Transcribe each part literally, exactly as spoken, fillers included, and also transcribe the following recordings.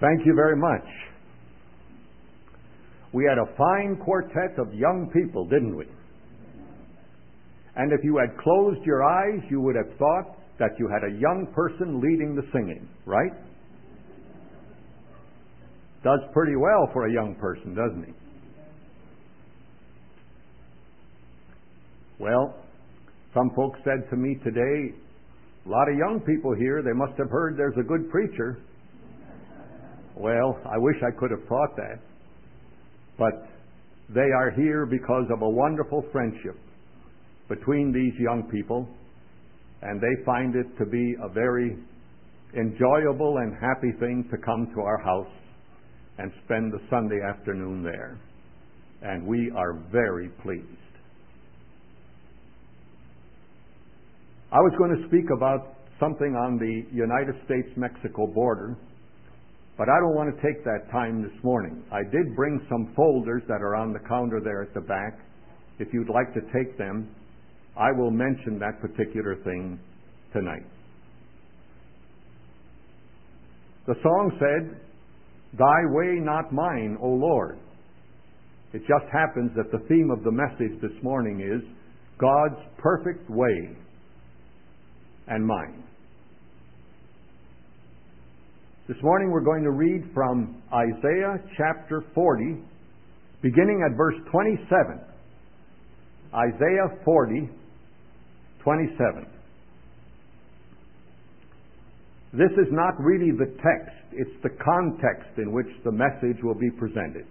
Thank you very much. We had a fine quartet of young people, didn't we? And if you had closed your eyes, you would have thought that you had a young person leading the singing, right? Does pretty well for a young person, doesn't he? Well, some folks said to me today, a lot of young people here, they must have heard there's a good preacher. Well, I wish I could have thought that. But they are here because of a wonderful friendship between these young people, and they find it to be a very enjoyable and happy thing to come to our house and spend the Sunday afternoon there. And we are very pleased. I was going to speak about something on the United States-Mexico border, but I don't want to take that time this morning. I did bring some folders that are on the counter there at the back. If you'd like to take them, I will mention that particular thing tonight. The song said, "Thy way, not mine, O Lord." It just happens that the theme of the message this morning is God's perfect way and mine. This morning we're going to read from Isaiah chapter forty, beginning at verse twenty-seven. Isaiah forty, twenty-seven. This is not really the text, it's the context in which the message will be presented.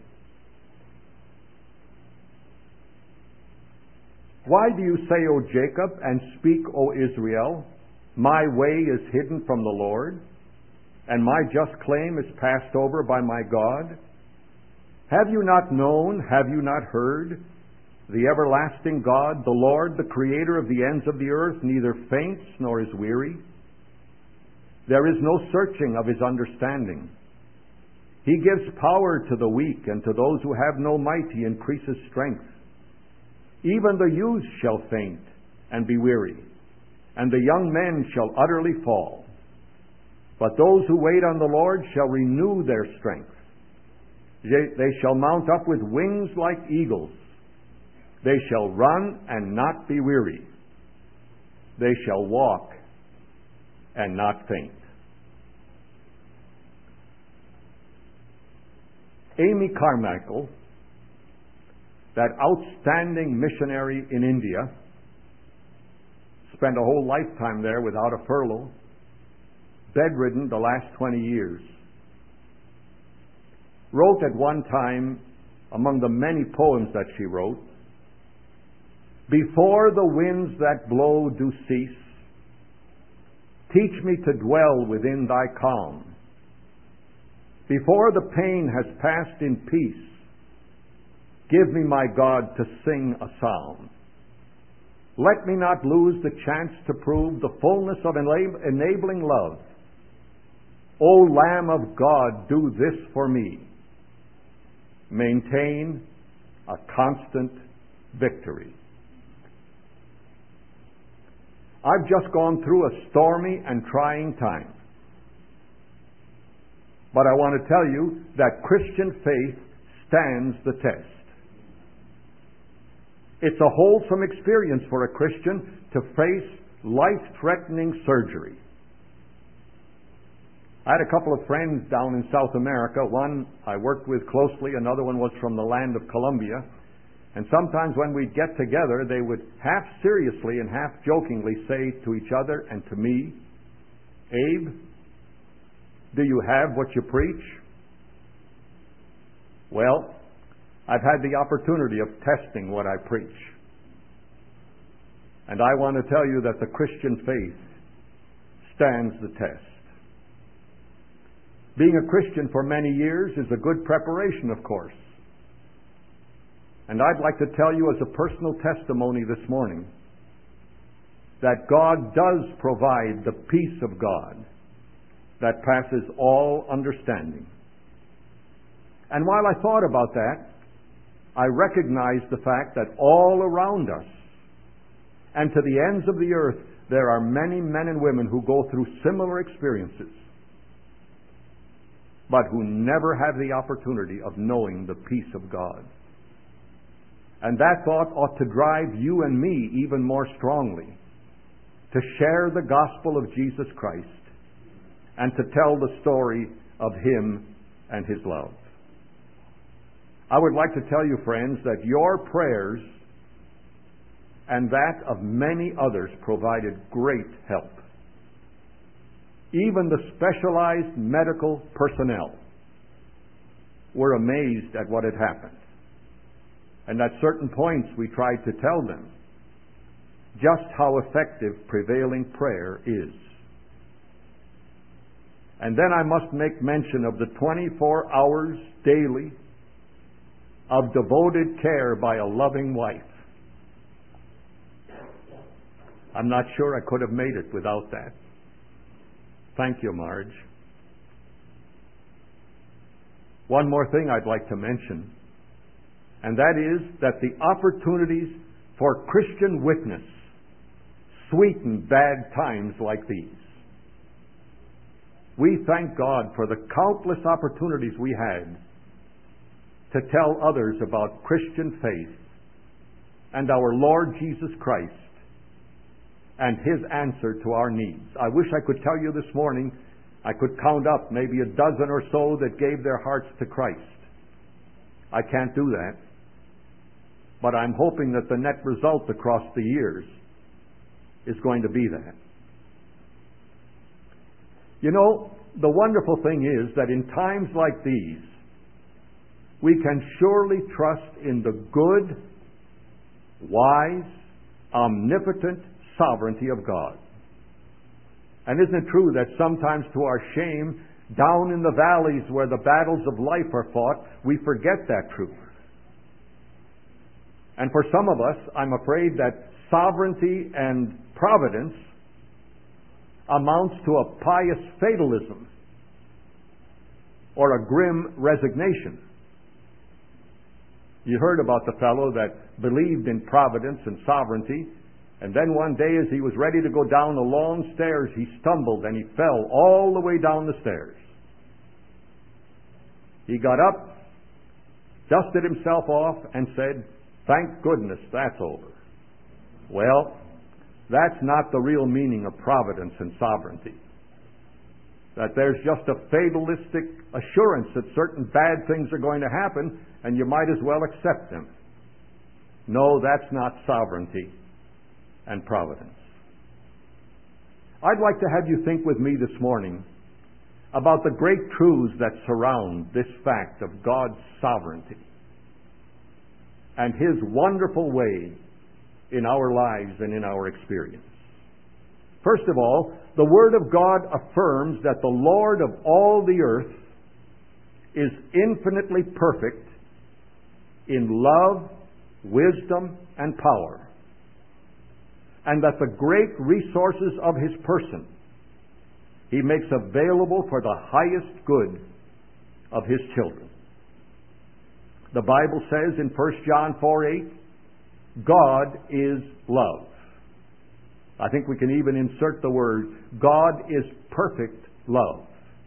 Why do you say, O Jacob, and speak, O Israel, my way is hidden from the Lord, and my just claim is passed over by my God? Have you not known, have you not heard? The everlasting God, the Lord, the creator of the ends of the earth, neither faints nor is weary. There is no searching of his understanding. He gives power to the weak, and to those who have no might he increases strength. Even the youths shall faint and be weary, and the young men shall utterly fall. But those who wait on the Lord shall renew their strength. They shall mount up with wings like eagles. They shall run and not be weary. They shall walk and not faint. Amy Carmichael, that outstanding missionary in India, spent a whole lifetime there without a furlough, bedridden the last twenty years, wrote at one time, among the many poems that she wrote, "Before the winds that blow do cease, teach me to dwell within thy calm. Before the pain has passed in peace, give me, my God, to sing a psalm. Let me not lose the chance to prove the fullness of enabling love. O Lamb of God, do this for me. Maintain a constant victory." I've just gone through a stormy and trying time. But I want to tell you that Christian faith stands the test. It's a wholesome experience for a Christian to face life-threatening surgery. I had a couple of friends down in South America. One I worked with closely, another one was from the land of Colombia. And sometimes when we'd get together, they would half seriously and half jokingly say to each other and to me, "Abe, do you have what you preach?" Well, I've had the opportunity of testing what I preach. And I want to tell you that the Christian faith stands the test. Being a Christian for many years is a good preparation, of course. And I'd like to tell you as a personal testimony this morning that God does provide the peace of God that passes all understanding. And while I thought about that, I recognized the fact that all around us and to the ends of the earth, there are many men and women who go through similar experiences. but who never have the opportunity of knowing the peace of God. And that thought ought to drive you and me even more strongly to share the gospel of Jesus Christ and to tell the story of Him and His love. I would like to tell you, friends, that your prayers and that of many others provided great help. Even the specialized medical personnel were amazed at what had happened. And at certain points we tried to tell them just how effective prevailing prayer is. And then I must make mention of the twenty-four hours daily of devoted care by a loving wife. I'm not sure I could have made it without that. Thank you, Marge. One more thing I'd like to mention, and that is that the opportunities for Christian witness sweeten bad times like these. We thank God for the countless opportunities we had to tell others about Christian faith and our Lord Jesus Christ and His answer to our needs. I wish I could tell you this morning, I could count up maybe a dozen or so that gave their hearts to Christ. I can't do that. But I'm hoping that the net result across the years is going to be that. You know, the wonderful thing is that in times like these, we can surely trust in the good, wise, omnipotent sovereignty of God. And isn't it true that sometimes to our shame, down in the valleys where the battles of life are fought, we forget that truth? And for some of us, I'm afraid that sovereignty and providence amounts to a pious fatalism or a grim resignation. You heard about the fellow that believed in providence and sovereignty, and then one day as he was ready to go down the long stairs, he stumbled and he fell all the way down the stairs. He got up, dusted himself off, and said, "Thank goodness that's over." Well, that's not the real meaning of providence and sovereignty. That there's just a fatalistic assurance that certain bad things are going to happen and you might as well accept them. No, that's not sovereignty and providence. I'd like to have you think with me this morning about the great truths that surround this fact of God's sovereignty and His wonderful way in our lives and in our experience. First of all, the Word of God affirms that the Lord of all the earth is infinitely perfect in love, wisdom, and power, and that the great resources of His person He makes available for the highest good of His children. The Bible says in First John four eight, God is love. I think we can even insert the word, God is perfect love.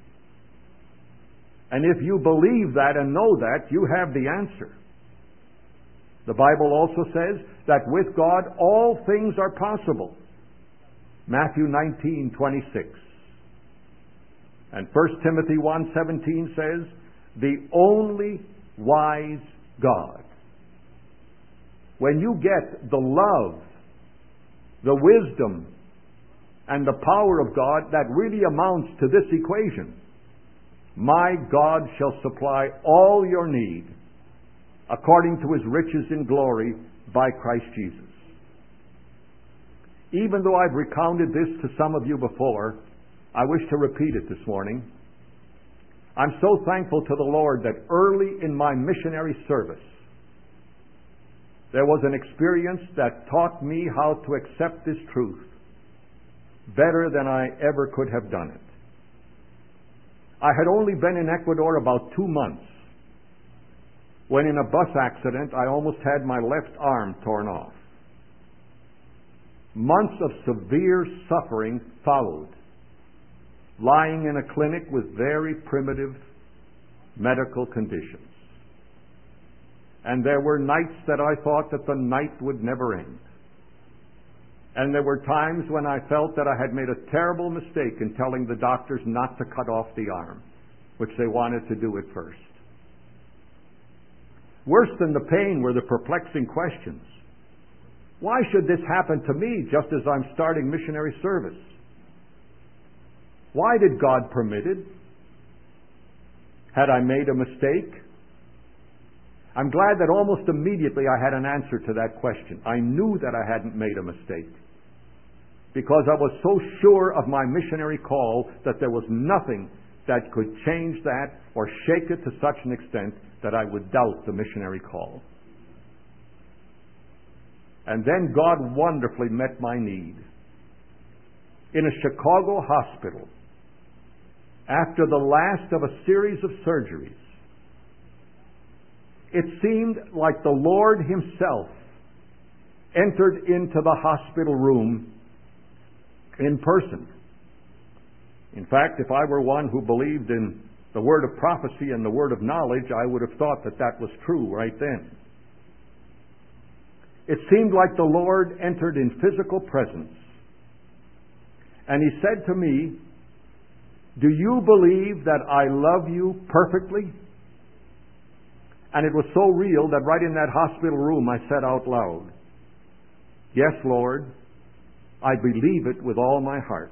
And if you believe that and know that, you have the answer. The Bible also says that with God all things are possible. Matthew nineteen twenty-six. And First Timothy one seventeen says, the only wise God. When you get the love, the wisdom, and the power of God, that really amounts to this equation. My God shall supply all your need according to His riches in glory by Christ Jesus. Even though I've recounted this to some of you before, I wish to repeat it this morning. I'm so thankful to the Lord that early in my missionary service, there was an experience that taught me how to accept this truth better than I ever could have done it. I had only been in Ecuador about two months when in a bus accident I almost had my left arm torn off. Months of severe suffering followed, lying in a clinic with very primitive medical conditions. And there were nights that I thought that the night would never end. And there were times when I felt that I had made a terrible mistake in telling the doctors not to cut off the arm, which they wanted to do at first. Worse than the pain were the perplexing questions. Why should this happen to me just as I'm starting missionary service? Why did God permit it? Had I made a mistake? I'm glad that almost immediately I had an answer to that question. I knew that I hadn't made a mistake, because I was so sure of my missionary call that there was nothing that could change that or shake it to such an extent that I would doubt the missionary call. And then God wonderfully met my need. In a Chicago hospital, after the last of a series of surgeries, it seemed like the Lord Himself entered into the hospital room in person. In fact, if I were one who believed in the word of prophecy and the word of knowledge, I would have thought that that was true right then. It seemed like the Lord entered in physical presence. And He said to me, "Do you believe that I love you perfectly?" And it was so real that right in that hospital room I said out loud, "Yes, Lord, I believe it with all my heart."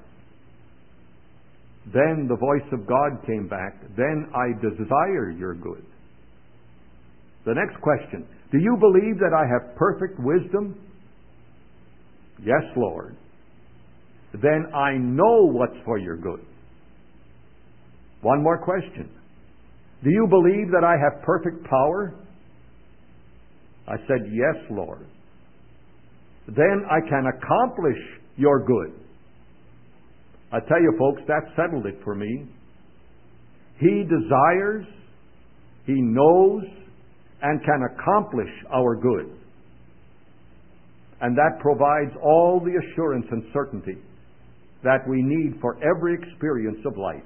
Then the voice of God came back, "Then I desire your good." The next question, "Do you believe that I have perfect wisdom?" "Yes, Lord." "Then I know what's for your good." One more question. "Do you believe that I have perfect power?" I said, "Yes, Lord." "Then I can accomplish your good." I tell you, folks, that settled it for me. He desires, He knows, and can accomplish our good. And that provides all the assurance and certainty that we need for every experience of life.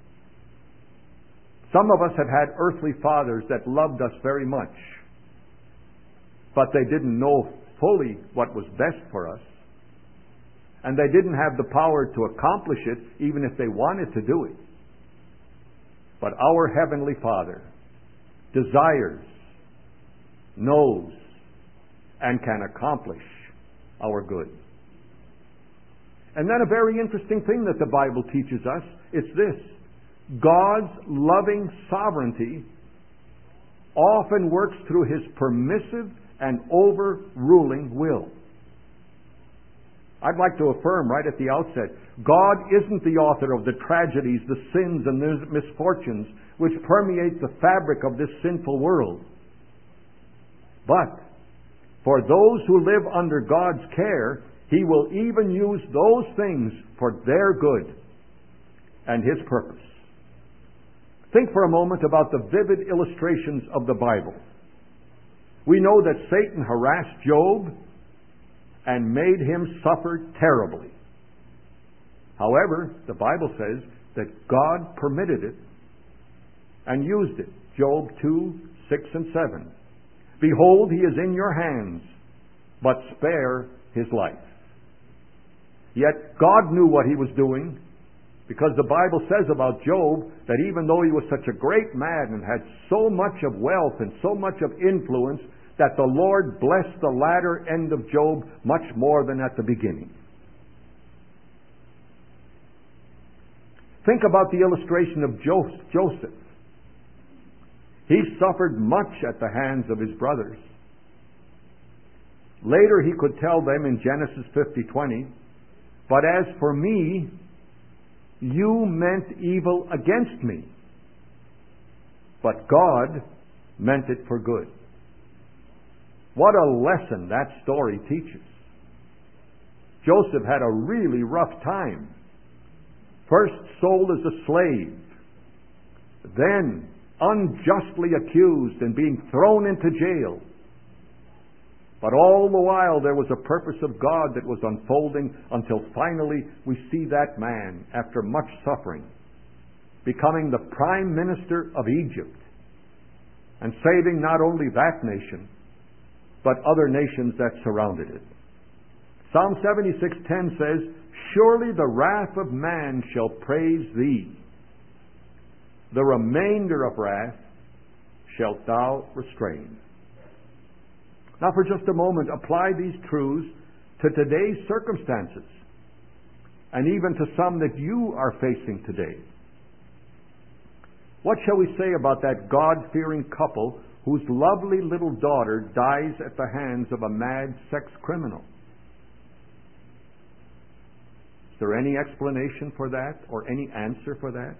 Some of us have had earthly fathers that loved us very much, but they didn't know fully what was best for us, and they didn't have the power to accomplish it even if they wanted to do it. But our Heavenly Father desires, knows, and can accomplish our good. And then a very interesting thing that the Bible teaches us is this: God's loving sovereignty often works through His permissive and overruling will. I'd like to affirm right at the outset, God isn't the author of the tragedies, the sins, and the misfortunes which permeate the fabric of this sinful world. But for those who live under God's care, He will even use those things for their good and His purpose. Think for a moment about the vivid illustrations of the Bible. We know that Satan harassed Job and made him suffer terribly. However, the Bible says that God permitted it and used it. Job two, six, and seven. "Behold, he is in your hands, but spare his life." Yet God knew what He was doing, because the Bible says about Job that even though he was such a great man and had so much of wealth and so much of influence, that the Lord blessed the latter end of Job much more than at the beginning. Think about the illustration of Joseph. He suffered much at the hands of his brothers. Later he could tell them in Genesis fifty twenty, "But as for me, you meant evil against me, but God meant it for good." What a lesson that story teaches. Joseph had a really rough time. First sold as a slave, then unjustly accused and being thrown into jail. But all the while there was a purpose of God that was unfolding, until finally we see that man, after much suffering, becoming the prime minister of Egypt and saving not only that nation, but other nations that surrounded it. Psalm seventy-six ten says, "Surely the wrath of man shall praise thee. The remainder of wrath shalt thou restrain." Now for just a moment, apply these truths to today's circumstances, and even to some that you are facing today. What shall we say about that God-fearing couple whose lovely little daughter dies at the hands of a mad sex criminal? Is there any explanation for that, or any answer for that?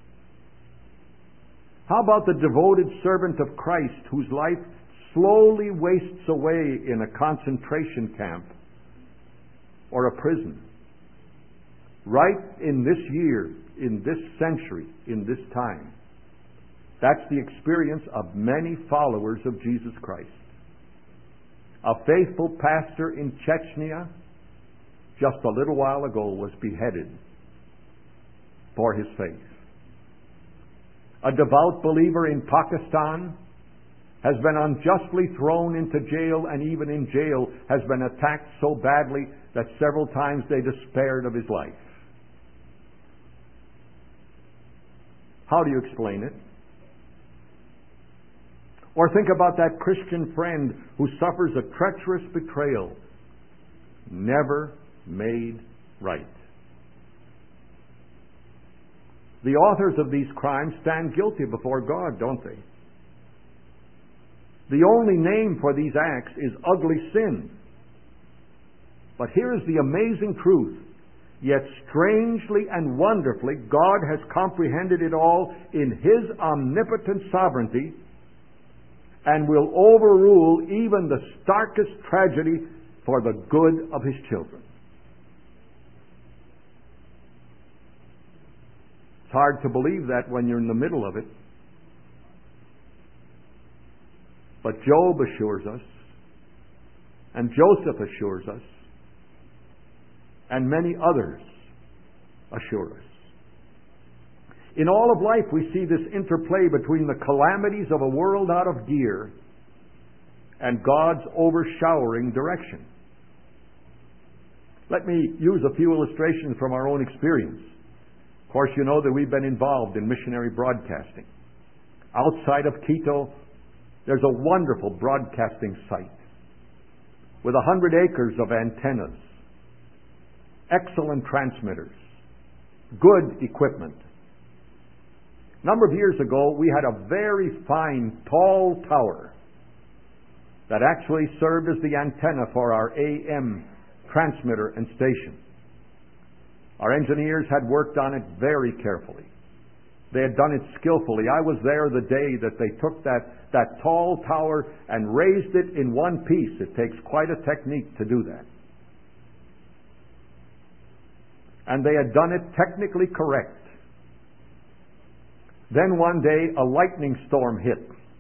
How about the devoted servant of Christ whose life slowly wastes away in a concentration camp or a prison? Right in this year, in this century, in this time. That's the experience of many followers of Jesus Christ. A faithful pastor in Chechnya just a little while ago was beheaded for his faith. A devout believer in Pakistan has been unjustly thrown into jail, and even in jail has been attacked so badly that several times they despaired of his life. How do you explain it? Or think about that Christian friend who suffers a treacherous betrayal, never made right. The authors of these crimes stand guilty before God, don't they? The only name for these acts is ugly sin. But here is the amazing truth. Yet strangely and wonderfully, God has comprehended it all in His omnipotent sovereignty, and will overrule even the starkest tragedy for the good of His children. It's hard to believe that when you're in the middle of it. But Job assures us, and Joseph assures us, and many others assure us. In all of life, we see this interplay between the calamities of a world out of gear and God's overshowering direction. Let me use a few illustrations from our own experience. Of course, you know that we've been involved in missionary broadcasting. Outside of Quito, there's a wonderful broadcasting site with a hundred acres of antennas, excellent transmitters, good equipment. A number of years ago, we had a very fine, tall tower that actually served as the antenna for our A M transmitter and station. Our engineers had worked on it very carefully. They had done it skillfully. I was there the day that they took that, that tall tower and raised it in one piece. It takes quite a technique to do that. And they had done it technically correct. Then one day a lightning storm hit.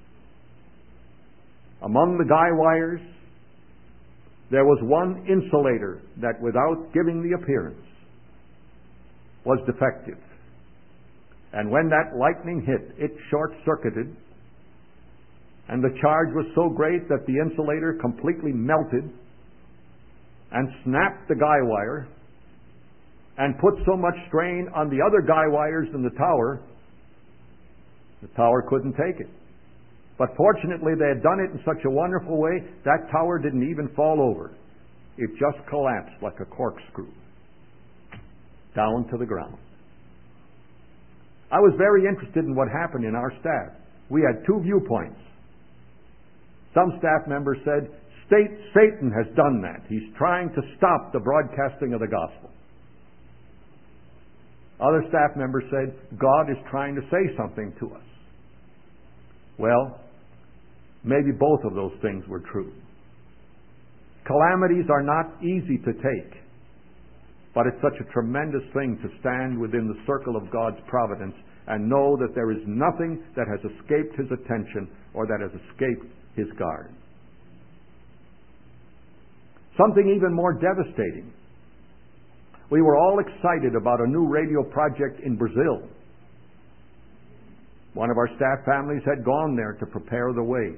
Among the guy wires, there was one insulator that, without giving the appearance, was defective. And when that lightning hit, it short-circuited, and the charge was so great that the insulator completely melted and snapped the guy wire and put so much strain on the other guy wires in the tower, the tower couldn't take it. But fortunately, they had done it in such a wonderful way, that tower didn't even fall over. It just collapsed like a corkscrew down to the ground. I was very interested in what happened in our staff. We had two viewpoints. Some staff members said, State, Satan has done that. He's trying to stop the broadcasting of the gospel. Other staff members said, God is trying to say something to us. Well, maybe both of those things were true. Calamities are not easy to take, but it's such a tremendous thing to stand within the circle of God's providence and know that there is nothing that has escaped His attention or that has escaped His guard. Something even more devastating. We were all excited about a new radio project in Brazil. One of our staff families had gone there to prepare the way.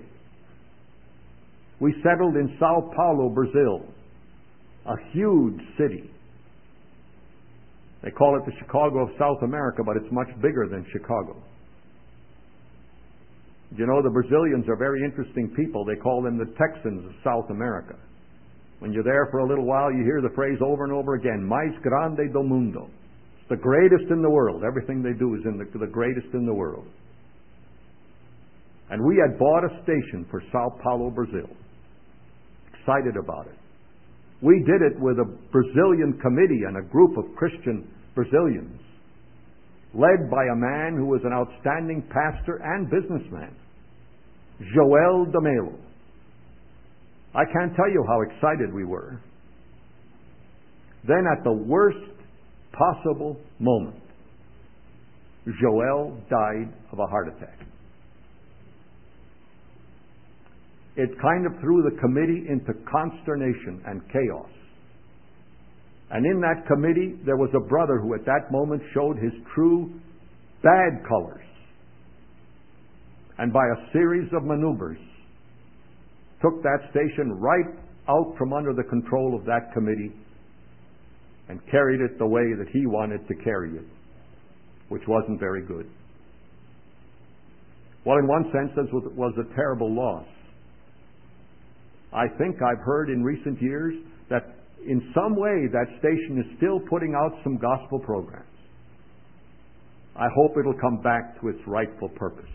We settled in Sao Paulo, Brazil, a huge city. They call it the Chicago of South America, but it's much bigger than Chicago. You know, the Brazilians are very interesting people. They call them the Texans of South America. When you're there for a little while, you hear the phrase over and over again, Mais grande do mundo. It's the greatest in the world. Everything they do is in the, the greatest in the world. And we had bought a station for Sao Paulo, Brazil. Excited about it. We did it with a Brazilian committee and a group of Christian Brazilians, led by a man who was an outstanding pastor and businessman, Joel de Melo. I can't tell you how excited we were. Then at the worst possible moment, Joel died of a heart attack. It kind of threw the committee into consternation and chaos. And in that committee, there was a brother who at that moment showed his true bad colors. And by a series of maneuvers, took that station right out from under the control of that committee and carried it the way that he wanted to carry it, which wasn't very good. Well, in one sense, this was, was a terrible loss. I think I've heard in recent years that in some way that station is still putting out some gospel programs. I hope it'll come back to its rightful purpose.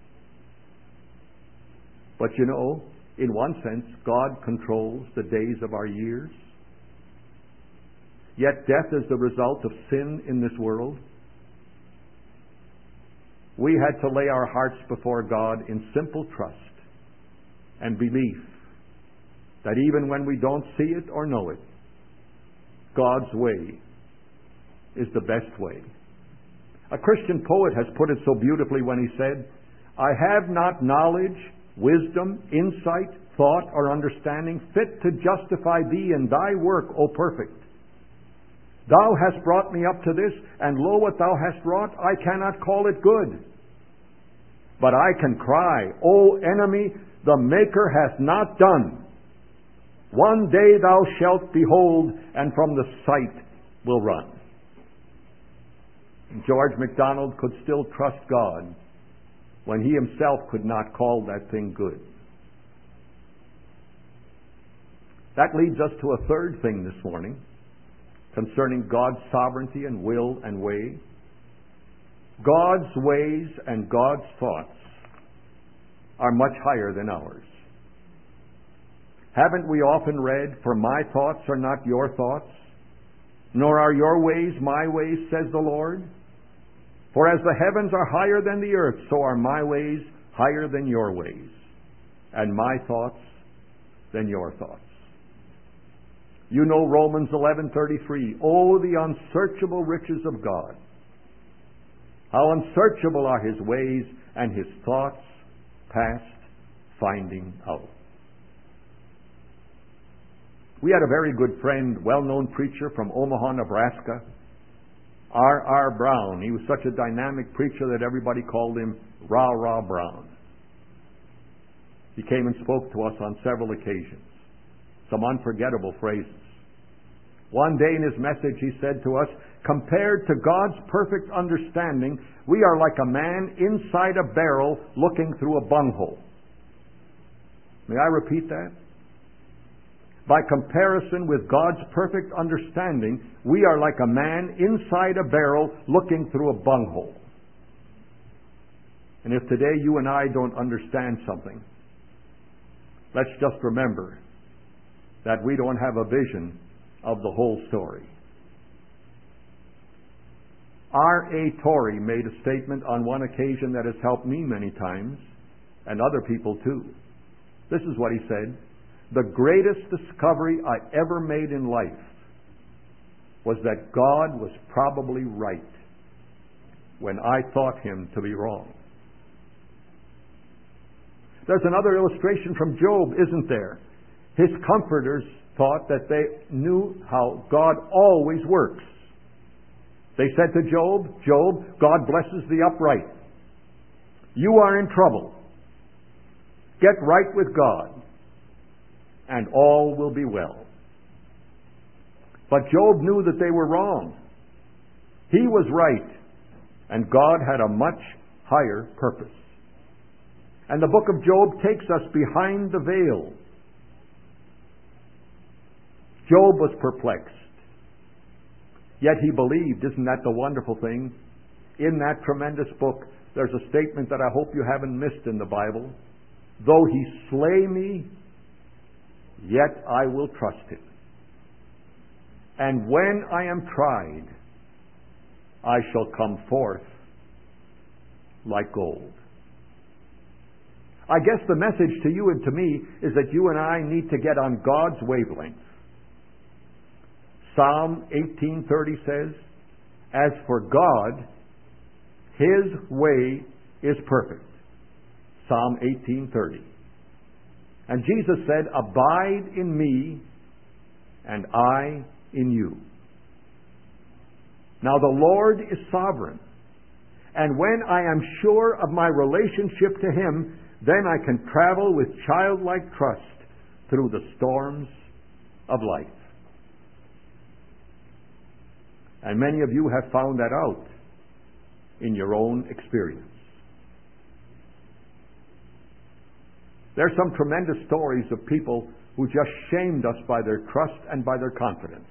But you know, in one sense, God controls the days of our years. Yet death is the result of sin in this world. We had to lay our hearts before God in simple trust and belief that even when we don't see it or know it, God's way is the best way. A Christian poet has put it so beautifully when he said, I have not knowledge, wisdom, insight, thought, or understanding fit to justify thee in thy work, O perfect. Thou hast brought me up to this, and lo, what thou hast wrought, I cannot call it good. But I can cry, O enemy, the Maker hath not done. One day thou shalt behold, and from the sight will run. George MacDonald could still trust God when he himself could not call that thing good. That leads us to a third thing this morning concerning God's sovereignty and will and way. God's ways and God's thoughts are much higher than ours. Haven't we often read, for my thoughts are not your thoughts, nor are your ways my ways, says the Lord? For as the heavens are higher than the earth, so are my ways higher than your ways, and my thoughts than your thoughts. You know Romans eleven thirty-three. Oh, the unsearchable riches of God! How unsearchable are His ways, and His thoughts past finding out. We had a very good friend, well-known preacher from Omaha, Nebraska, R R Brown. He was such a dynamic preacher that everybody called him Rah Rah Brown. He came and spoke to us on several occasions. Some unforgettable phrases. One day in his message he said to us, compared to God's perfect understanding, we are like a man inside a barrel looking through a bunghole. May I repeat that? By comparison with God's perfect understanding, we are like a man inside a barrel looking through a bunghole. And if today you and I don't understand something, let's just remember that we don't have a vision of the whole story. R A Torrey made a statement on one occasion that has helped me many times, and other people too. This is what he said. The greatest discovery I ever made in life was that God was probably right when I thought Him to be wrong. There's another illustration from Job, isn't there? His comforters thought that they knew how God always works. They said to Job, Job, God blesses the upright. You are in trouble. Get right with God, and all will be well. But Job knew that they were wrong. He was right, and God had a much higher purpose. And the book of Job takes us behind the veil. Job was perplexed. Yet he believed. Isn't that the wonderful thing? In that tremendous book, there's a statement that I hope you haven't missed in the Bible. Though he slay me, yet I will trust him. And when I am tried, I shall come forth like gold. I guess the message to you and to me is that you and I need to get on God's wavelength. Psalm eighteen thirty says, "As for God, His way is perfect." Psalm eighteen thirty. And Jesus said, "Abide in me, and I in you." Now the Lord is sovereign. And when I am sure of my relationship to Him, then I can travel with childlike trust through the storms of life. And many of you have found that out in your own experience. There's some tremendous stories of people who just shamed us by their trust and by their confidence.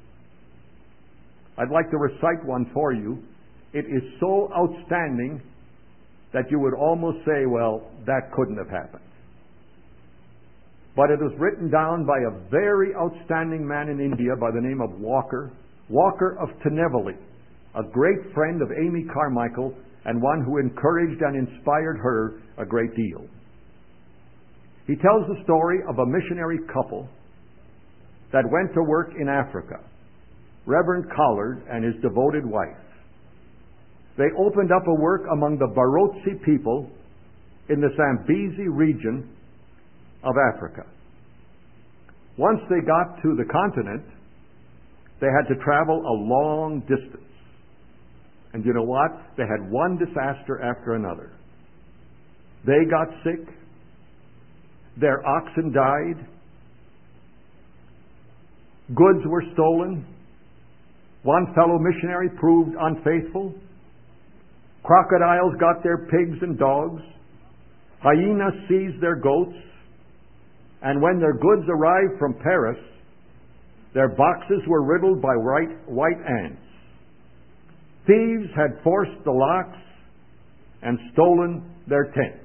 I'd like to recite one for you. It is so outstanding that you would almost say, well, that couldn't have happened. But it was written down by a very outstanding man in India by the name of Walker, Walker of Tinnevelly, a great friend of Amy Carmichael and one who encouraged and inspired her a great deal. He tells the story of a missionary couple that went to work in Africa, Reverend Collard and his devoted wife. They opened up a work among the Barotse people in the Zambezi region of Africa. Once they got to the continent, they had to travel a long distance. And you know what? They had one disaster after another. They got sick. Their oxen died. Goods were stolen. One fellow missionary proved unfaithful. Crocodiles got their pigs and dogs. Hyenas seized their goats. And when their goods arrived from Paris, their boxes were riddled by white, white ants. Thieves had forced the locks and stolen their tents.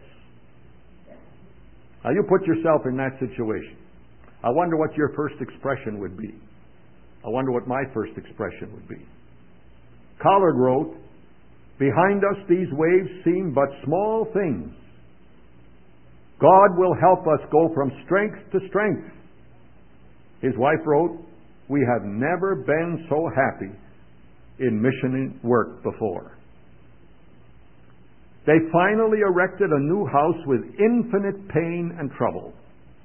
Now you put yourself in that situation. I wonder what your first expression would be. I wonder what my first expression would be. Collard wrote, "Behind us these waves seem but small things. God will help us go from strength to strength." His wife wrote, "We have never been so happy in mission work before." They finally erected a new house with infinite pain and trouble.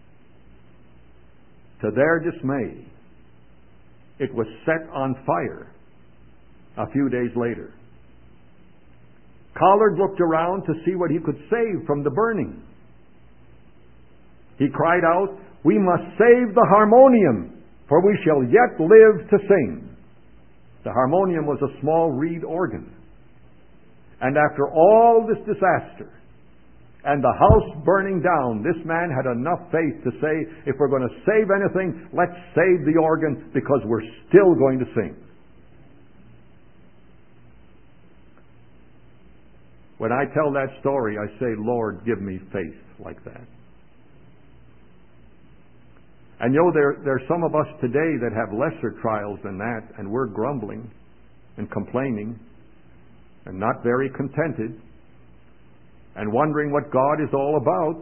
To their dismay, it was set on fire a few days later. Collard looked around to see what he could save from the burning. He cried out, "We must save the harmonium, for we shall yet live to sing." The harmonium was a small reed organ. And after all this disaster and the house burning down, this man had enough faith to say, if we're going to save anything, let's save the organ because we're still going to sing. When I tell that story, I say, Lord, give me faith like that. And you know, there, there are some of us today that have lesser trials than that, and we're grumbling and complaining and not very contented and wondering what God is all about.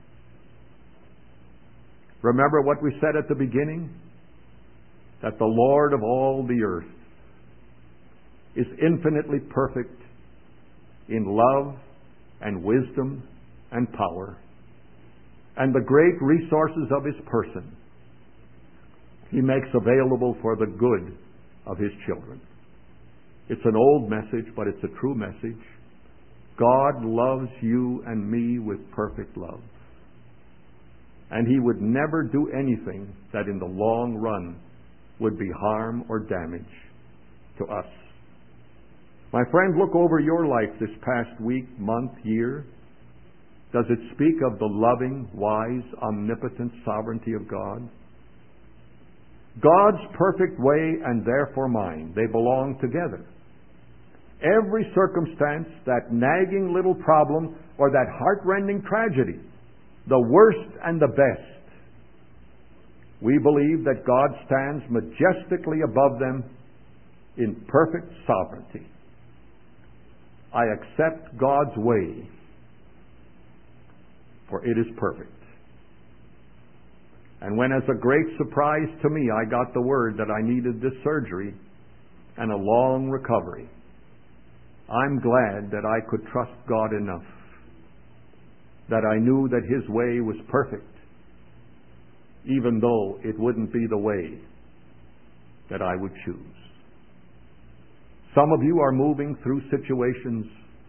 Remember what we said at the beginning? That the Lord of all the earth is infinitely perfect in love and wisdom and power, and the great resources of His person He makes available for the good of His children. It's an old message, but it's a true message. God loves you and me with perfect love. And He would never do anything that in the long run would be harm or damage to us. My friend, look over your life this past week, month, year. Does it speak of the loving, wise, omnipotent sovereignty of God? God's perfect way and therefore mine, they belong together. Every circumstance, that nagging little problem or that heart-rending tragedy, the worst and the best, we believe that God stands majestically above them in perfect sovereignty. I accept God's way, for it is perfect. And when, as a great surprise to me, I got the word that I needed this surgery and a long recovery, I'm glad that I could trust God enough, that I knew that His way was perfect, even though it wouldn't be the way that I would choose. Some of you are moving through situations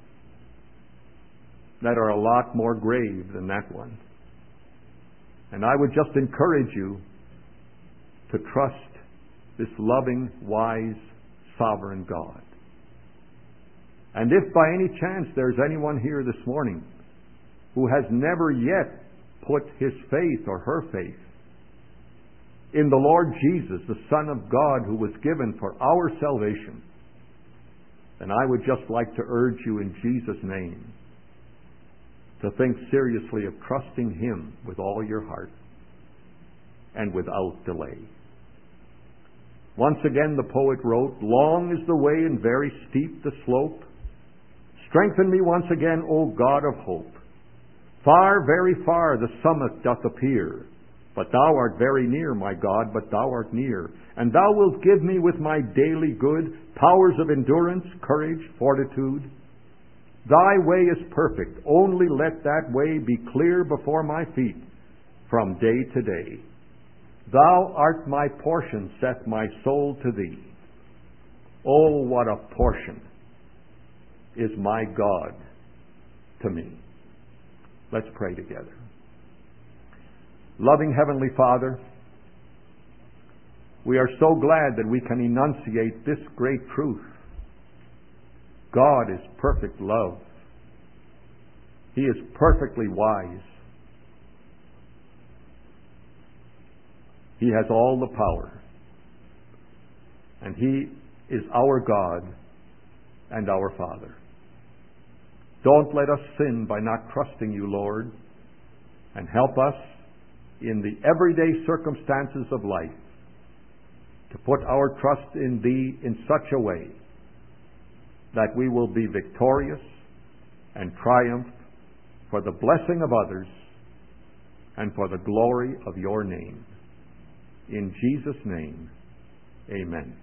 that are a lot more grave than that one. And I would just encourage you to trust this loving, wise, sovereign God. And if by any chance there's anyone here this morning who has never yet put his faith or her faith in the Lord Jesus, the Son of God, who was given for our salvation, then I would just like to urge you in Jesus' name to think seriously of trusting Him with all your heart and without delay. Once again the poet wrote, "Long is the way and very steep the slope. Strengthen me once again, O God of hope. Far, very far the summit doth appear, but Thou art very near, my God, but Thou art near. And Thou wilt give me with my daily good powers of endurance, courage, fortitude. Thy way is perfect. Only let that way be clear before my feet from day to day. Thou art my portion, saith my soul to Thee. Oh, what a portion is my God to me." Let's pray together. Loving Heavenly Father, we are so glad that we can enunciate this great truth. God is perfect love. He is perfectly wise. He has all the power. And He is our God and our Father. Don't let us sin by not trusting You, Lord, and help us in the everyday circumstances of life to put our trust in Thee in such a way that we will be victorious and triumph for the blessing of others and for the glory of Your name. In Jesus' name, amen.